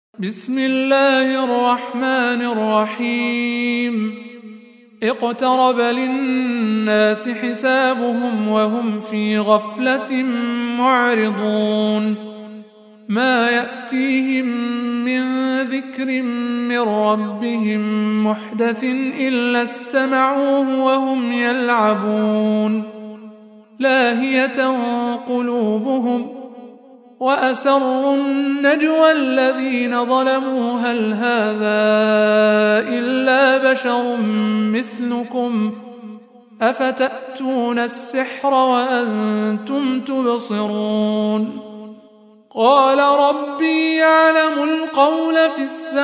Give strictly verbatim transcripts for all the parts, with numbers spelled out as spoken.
بسم الله الرحمن الرحيم اقترب للناس حسابهم وهم في غفلة معرضون ما يأتيهم من ذكر من ربهم محدث إلا استمعوه وهم يلعبون لاهية قلوبهم وأسروا النجوى الذين ظلموا هل هذا إلا بشر مثلكم أفتأتون السحر وأنتم تبصرون قال ربي يعلم القول في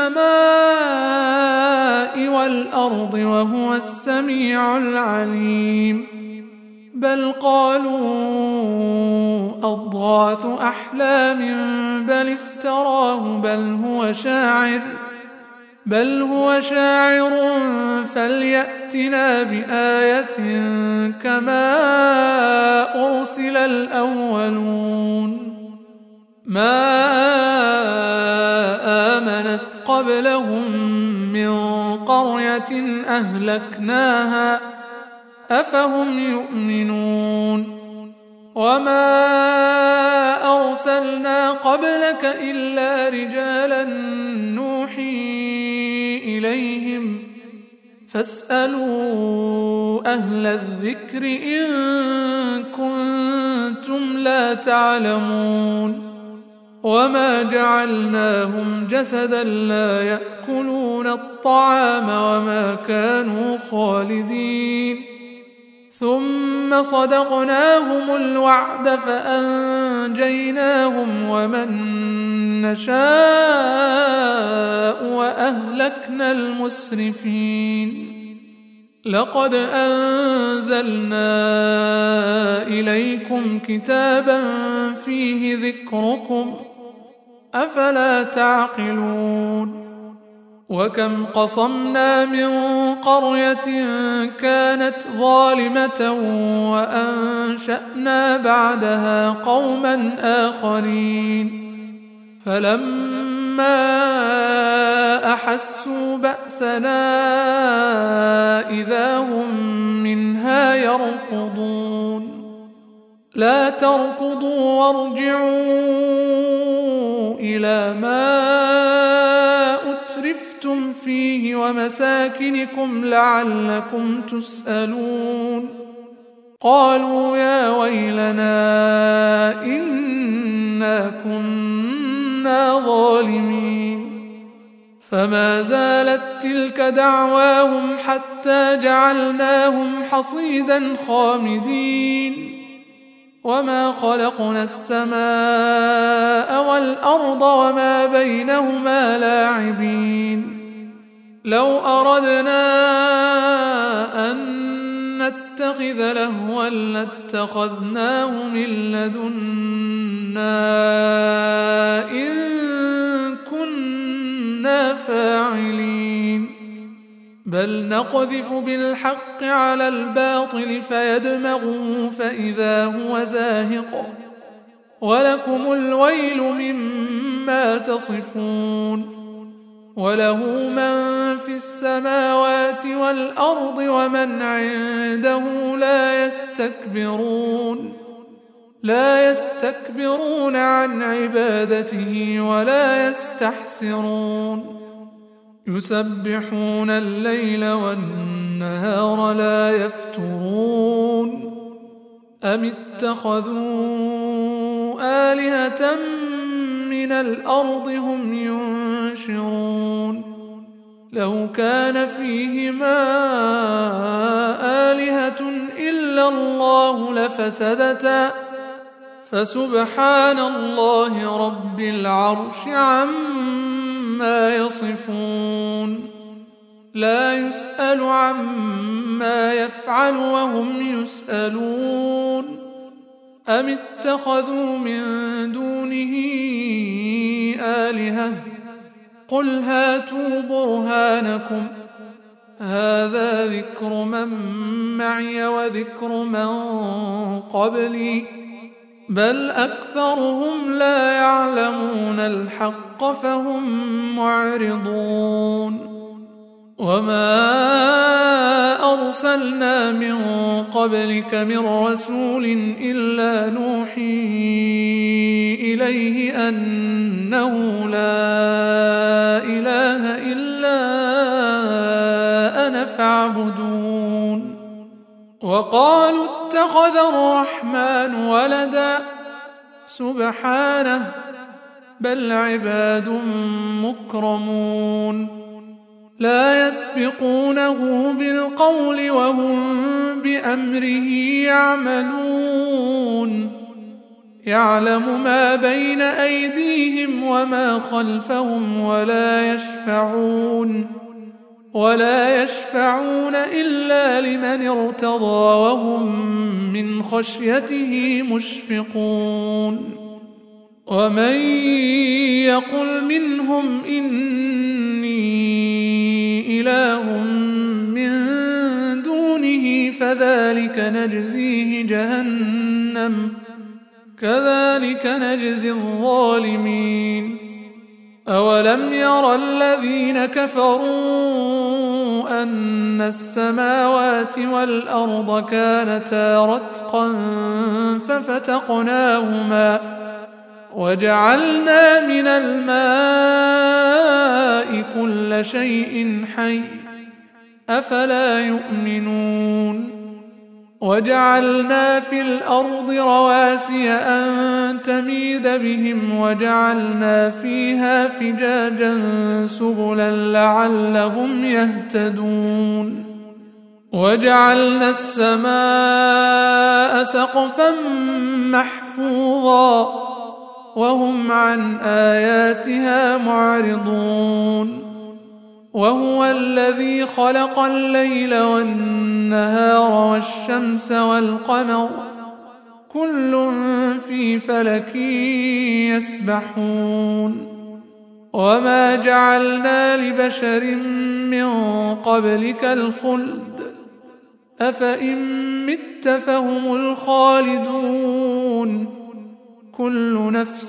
السماء والأرض وهو السميع العليم بل قالوا أضغاث أحلام بل افتراه بل هو شاعر بل هو شاعر فليأتنا بآية كما أرسل الأولون ما آمنت قبلهم من قرية أهلكناها أفهم يؤمنون وما أرسلنا قبلك إلا رجالا نوحي إليهم فاسألوا أهل الذكر إن كنتم لا تعلمون وما جعلناهم جسدا لا يأكلون الطعام وما كانوا خالدين ثم صدقناهم الوعد فأنجيناهم ومن نشاء وأهلكنا المسرفين لقد أنزلنا إليكم كتابا فيه ذكركم أفلا تعقلون وكم قصمنا من قرية كانت ظالمة وأنشأنا بعدها قوما آخرين فلما أحسوا بأسنا إذا هم منها يركضون لا تركضوا وارجعوا إلى ما أترفتم فيه ومساكنكم لعلكم تسألون قالوا يا ويلنا إنا كنا ظالمين فما زالت تلك دعواهم حتى جعلناهم حصيدا خامدين وما خلقنا السماء والأرض وما بينهما لاعبين لو أردنا أن نتخذ لهوا لاتخذناه من لدنا إن كنا فاعلين بل نقذف بالحق على الباطل فيدمغه فإذا هو زاهق ولكم الويل مما تصفون وله من في السماوات والأرض ومن عنده لا يستكبرون لا يستكبرون عن عبادته ولا يستحسرون يسبحون الليل والنهار لا يفترون أم اتخذوا آلهة من الأرض هم ينشرون لو كان فيهما آلهة إلا الله لفسدتا فسبحان الله رب العرش عما يصفون لا يسأل عما يفعل وهم يسألون أم اتخذوا من دونه آلهة قل هاتوا برهانكم هذا ذكر من معي وذكر من قبلي بل أكثرهم لا يعلمون الحق الحق فهم معرضون وما أرسلنا من قبلك من رسول إلا نوحي إليه أنه لا إله إلا أنا فاعبدون وقالوا اتخذ الرحمن ولدا سبحانه بل عباد مكرمون لا يسبقونه بالقول وهم بأمره يعملون يعلم ما بين أيديهم وما خلفهم ولا يشفعون ولا يشفعون إلا لمن ارتضى وهم من خشيته مشفقون ومن يقل منهم إني إله من دونه فذلك نجزيه جهنم كذلك نجزي الظالمين أولم ير الذين كفروا أن السماوات والأرض كانتا رتقا ففتقناهما وجعلنا من الماء كل شيء حي أفلا يؤمنون وجعلنا في الأرض رواسي أن تميد بهم وجعلنا فيها فجاجا سبلا لعلهم يهتدون وجعلنا السماء سقفا محفوظا وهم عن آياتها معرضون وهو الذي خلق الليل والنهار والشمس والقمر كل في فلك يسبحون وما جعلنا لبشر من قبلك الخلد أفإن مت فهم الخالدون كل نفس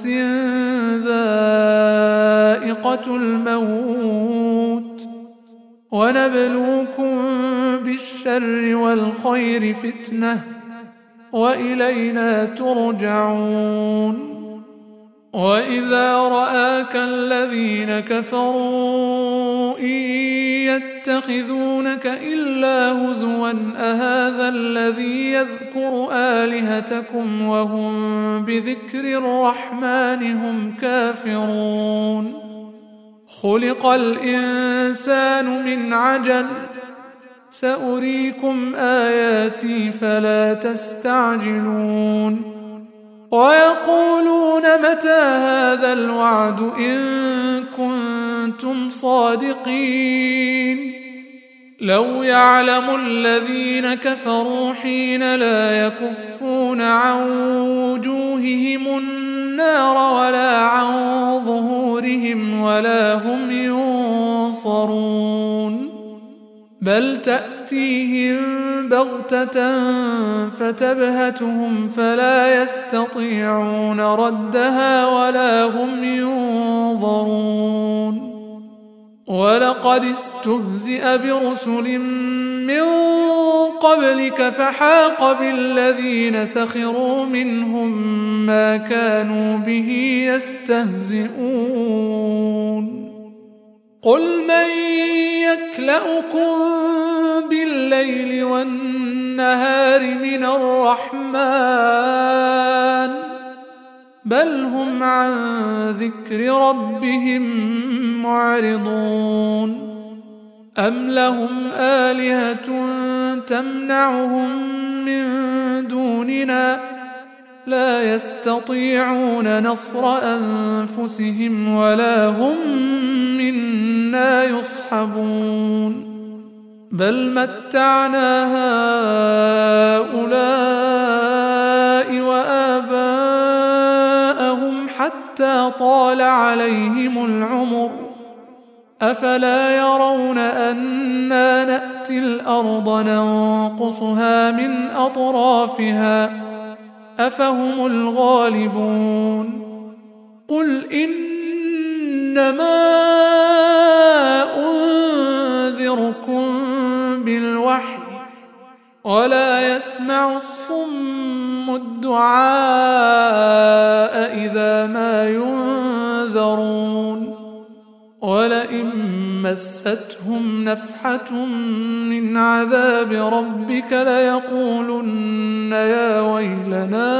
ذائقة الموت ونبلوكم بالشر والخير فتنة وإلينا ترجعون وإذا رآك الذين كفروا إن يتخذونك إلا هزوا أهذا الذي يذكر آلهتكم وهم بذكر الرحمن هم كافرون خلق الإنسان من عجل سأريكم آياتي فلا تستعجلون ويقولون متى هذا الوعد إن كنتم صادقين لو يعلم الذين كفروا حين لا يكفون عن وجوههم النار ولا عن ظهورهم ولا هم ينصرون بل تأتيهم بغتة فتبهتهم فلا يستطيعون ردها ولا هم ينظرون ولقد استهزئ برسل من قبلك فحاق بالذين سخروا منهم ما كانوا به يستهزئون قل من يكلؤكم بالليل والنهار من الرحمن بل هم عن ذكر ربهم معرضون أم لهم آلهة تمنعهم من دوننا لا يستطيعون نصر أنفسهم ولا هم منا يصحبون بل متعنا هؤلاء وآباءهم حتى طال عليهم العمر أفلا يرون أنا نأتي الأرض ننقصها من أطرافها أفهم الغالبون قل إن إنما أنذركم بالوحي ولا يسمع الصم الدعاء إذا ما ينذرون ولئن مستهم نفحة من عذاب ربك ليقولن يا ويلنا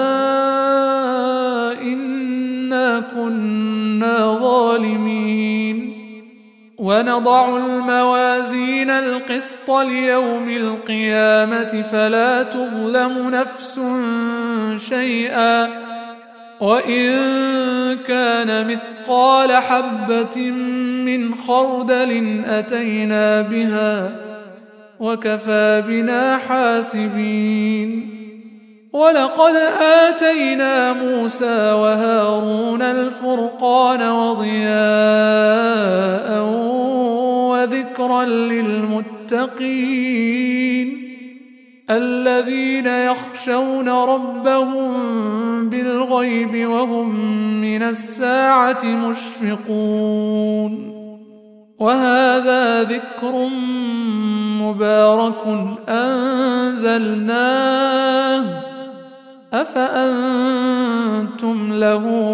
إنا كنا ظالمين ونضع الموازين القسط ليوم القيامة فلا تظلم نفس شيئا وإن كان مثقال حبة من خردل أتينا بها وكفى بنا حاسبين ولقد آتينا موسى وهارون الفرقان وضياء وذكرا للمتقين الذين يخشون ربهم بالغيب وهم من الساعة مشفقون وهذا ذكر مبارك أنزلناه أفأنتم له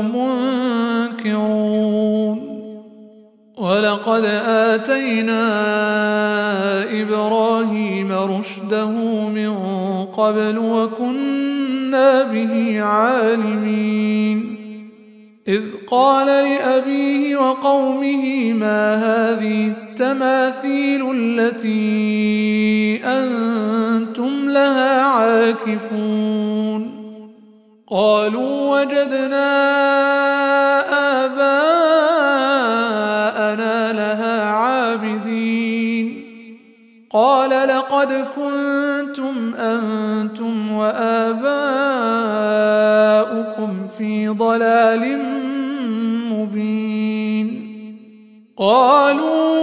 منكرون ولقد آتينا إبراهيم رشده من قبل وكنا به عالمين إذ قال لأبيه وقومه ما هذه التماثيل التي أنتم لها عاكفون قالوا وجدنا آباءنا لها عابدين قال لقد كنتم أنتم وآباؤكم في ضلال مبين قالوا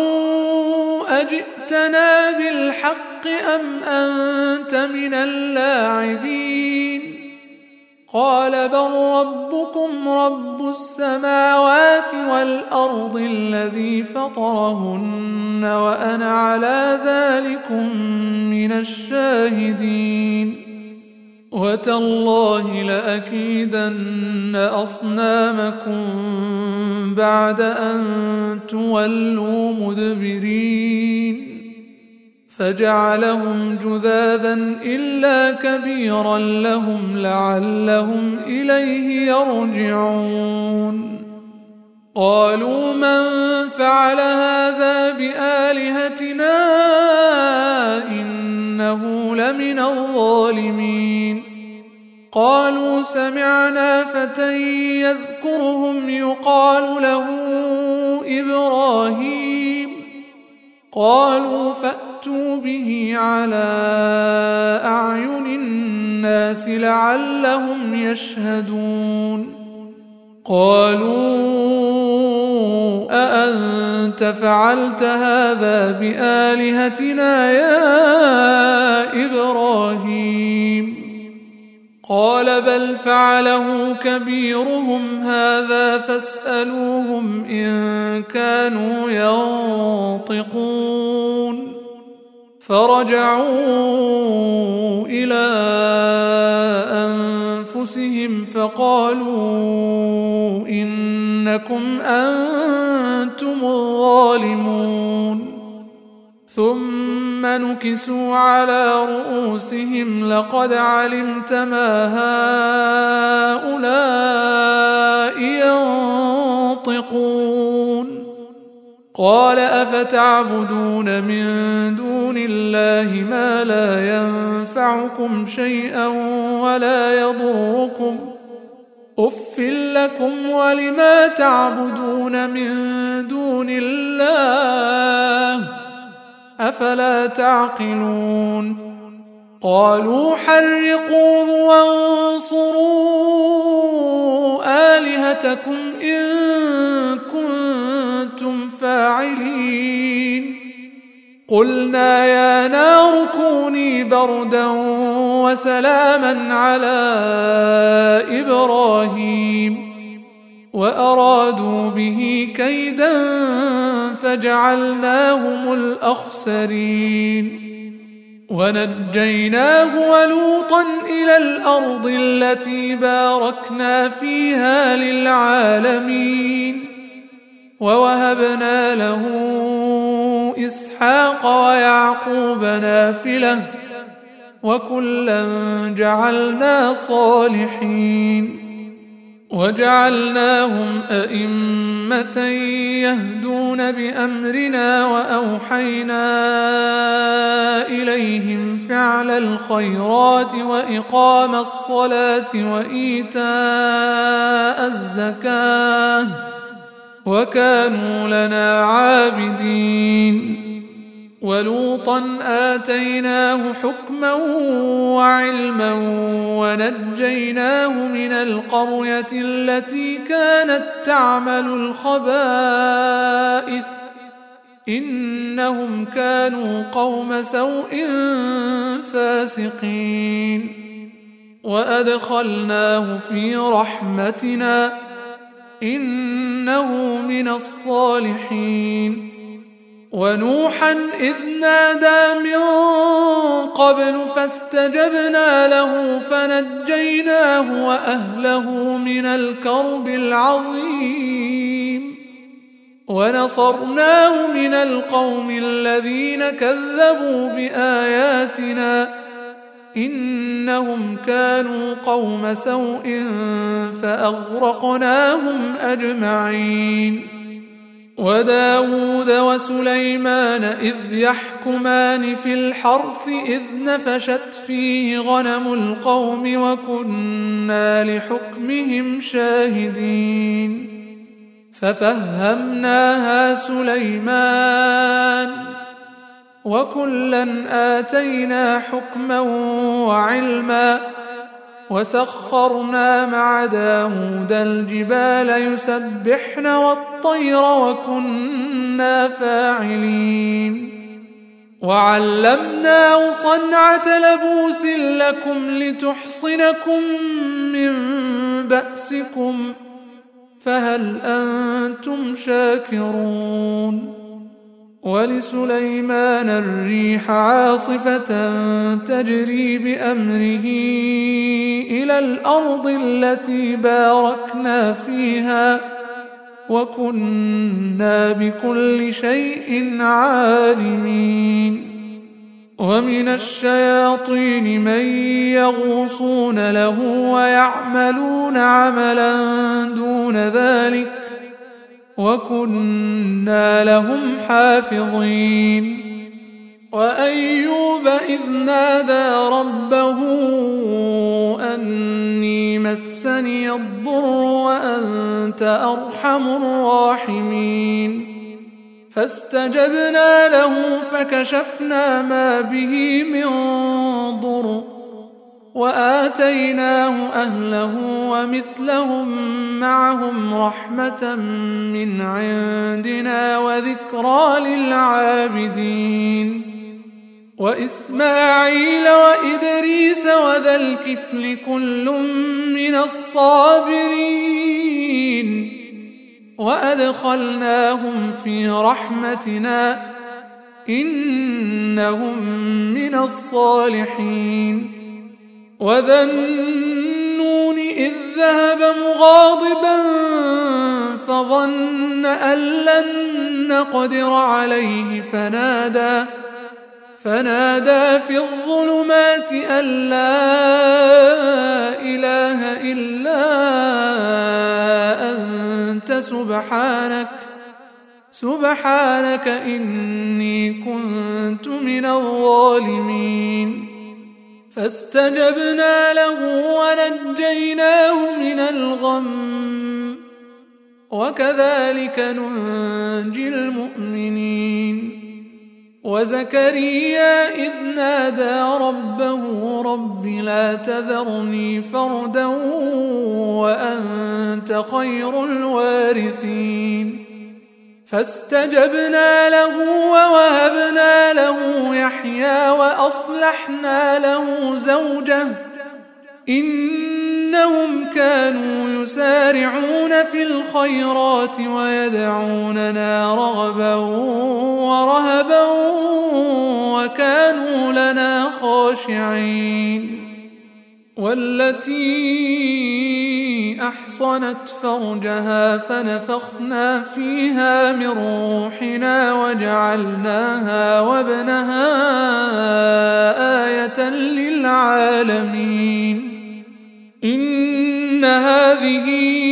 أجئتنا بالحق أم أنت من اللاعبين قال بل ربكم رب السماوات والأرض الذي فطرهن وأنا على ذلكم من الشاهدين وتالله لأكيدن أصنامكم بعد أن تولوا مدبرين فجعلهم جذاذا إلا كبيرا لهم لعلهم إليه يرجعون قالوا من فعل هذا بآلهتنا إنه لمن الظالمين قالوا سمعنا فتى يذكرهم يقال له إبراهيم قالوا فأتوا به على أعين الناس لعلهم يشهدون قالوا أأنت فعلت هذا بآلهتنا يا إبراهيم قال بل فعله كبيرهم هذا فاسألوهم إن كانوا ينطقون فرجعوا إلى أنفسهم فقالوا إنكم أنتم الظالمون ثم نكسوا على رؤوسهم لقد علمت ما هؤلاء ينطقون قال أفتعبدون من دون الله ما لا ينفعكم شيئا ولا يضركم أف لكم ولما تعبدون من دون الله أفلا تعقلون قالوا حرقوه وانصروا آلهتكم إن كنتم فاعلين قلنا يا نار كوني بردا وسلاما على إبراهيم وأرادوا به كيدا فجعلناهم الأخسرين ونجيناه ولوطا إلى الأرض التي باركنا فيها للعالمين ووهبنا له إسحاق ويعقوب نافلة وكلا جعلنا صالحين وجعلناهم أئمة يهدون بأمرنا وأوحينا إليهم فعل الخيرات وإقام الصلاة وإيتاء الزكاة وكانوا لنا عابدين ولوطا آتيناه حكما وعلما ونجيناه من القرية التي كانت تعمل الخبائث إنهم كانوا قوم سوء فاسقين وأدخلناه في رحمتنا إنه من الصالحين ونوحا إذ نادى من قبل فاستجبنا له فنجيناه وأهله من الكرب العظيم ونصرناه من القوم الذين كذبوا بآياتنا إنهم كانوا قوم سوء فأغرقناهم أجمعين وداود وسليمان إذ يحكمان في الحرث إذ نفشت فيه غنم القوم وكنا لحكمهم شاهدين ففهمناها سليمان وكلا آتينا حكما وعلما وسخرنا مع داود الجبال يسبحن والطير وكنا فاعلين وعلمناه صنعة لبوس لكم لتحصنكم من بأسكم فهل أنتم شاكرون ولسليمان الريح عاصفة تجري بأمره إلى الأرض التي باركنا فيها وكنا بكل شيء عالمين ومن الشياطين من يغوصون له ويعملون عملا دون ذلك وكنا لهم حافظين وأيوب إذ نادى ربه أني مسني الضر وأنت أرحم الراحمين فاستجبنا له فكشفنا ما به من ضر وآتيناه أهله ومثلهم معهم رحمة من عندنا وذكرى للعابدين وإسماعيل وإدريس وذا الكفل كل من الصابرين وأدخلناهم في رحمتنا إنهم من الصالحين وذا النون إذ ذهب مغاضبا فظن أن لن نقدر عليه فنادى فنادى في الظلمات أن لا إله إلا أنت سبحانك سبحانك إني كنت من الظالمين فاستجبنا له ونجيناه من الغم وكذلك ننجي المؤمنين وزكريا إذ نادى ربه رب لا تذرني فردا وأنت خير الوارثين فاستجبنا له ووهبنا له يحيى وأصلحنا له زوجه إن إنهم كانوا يسارعون في الخيرات ويدعوننا رغبا ورهبا وكانوا لنا خاشعين والتي أحصنت فرجها فنفخنا فيها من روحنا وجعلناها وابنها آية للعالمين إن هذه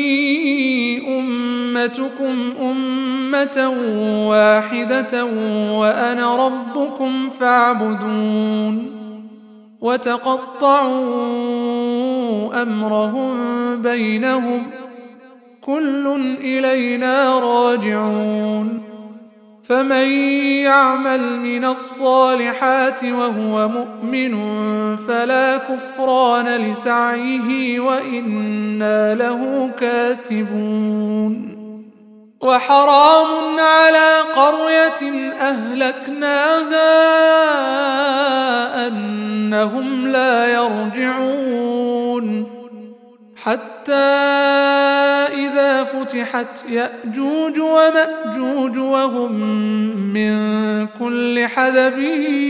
أمتكم أمة واحدة وأنا ربكم فاعبدون وتقطعوا أمرهم بينهم كل إلينا راجعون فمن يعمل من الصالحات وهو مؤمن فلا كفران لسعيه وإنا له كاتبون وحرام على قرية أهلكناها أنهم لا يرجعون حتى إذا فتحت يأجوج ومأجوج وهم من كل حدب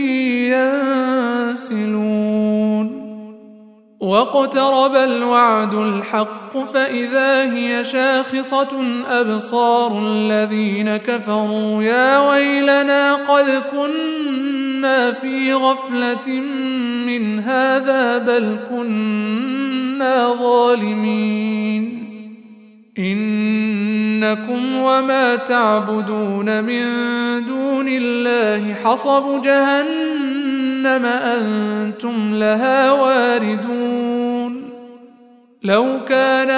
ينسلون واقترب الوعد الحق فإذا هي شاخصة أبصار الذين كفروا يا ويلنا قد كنا في غفلة من هذا بل كنا ظالمين إنكم وما تعبدون من دون الله حصب جهنم أنتم لها واردون لو كان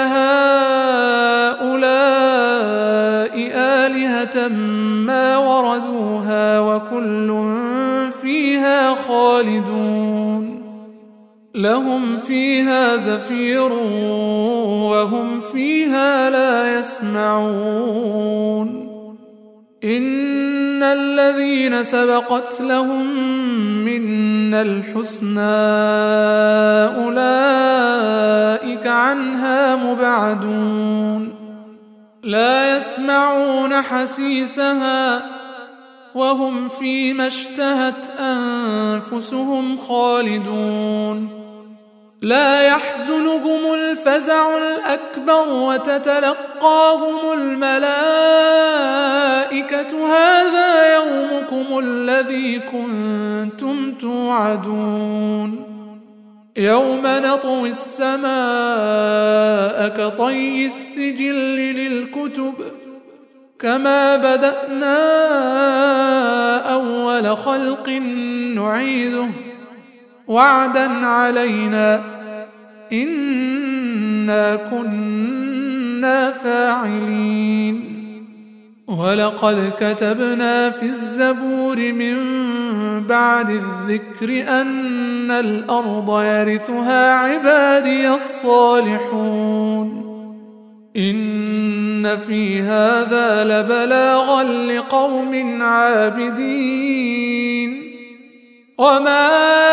هؤلاء آلهة ما وردوها وكل فيها خالدون لهم فيها زفير وهم فيها لا يسمعون إن الذين سبقت لهم منا الحسنى أولئك عنها مبعدون لا يسمعون حسيسها وهم فيما اشتهت أنفسهم خالدون لا يحزنهم الفزع الأكبر وتتلقاهم الملائكة هذا يومكم الذي كنتم توعدون يوم نطوي السماء كطي السجل للكتب كما بدأنا أول خلق نعيده وعدا علينا إنا كنا فاعلين ولقد كتبنا في الزبور من بعد الذكر أن الأرض يرثها عبادي الصالحون إن في هذا لبلاغا لقوم عابدين وما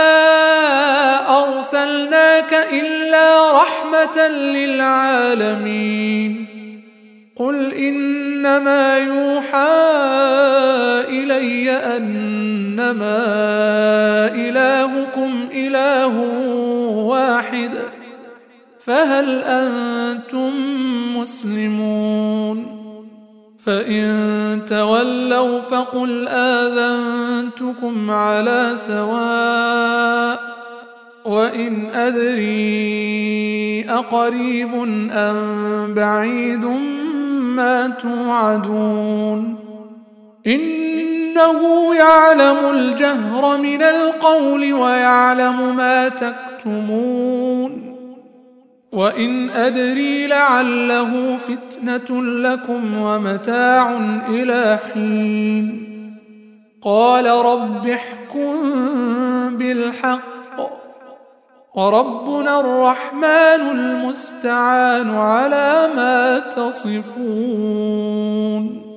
أرسلناك إلا رحمة للعالمين قل إنما يوحى إلي أنما إلهكم إله واحد فهل أنتم مسلمون فإن تولوا فقل آذنتكم على سواء وإن أدري أقريب أم بعيد ما توعدون إنه يعلم الجهر من القول ويعلم ما تكتمون وإن أدري لعله فتنة لكم ومتاع إلى حين قال رب احكم بالحق وربنا الرحمن المستعان على ما تصفون.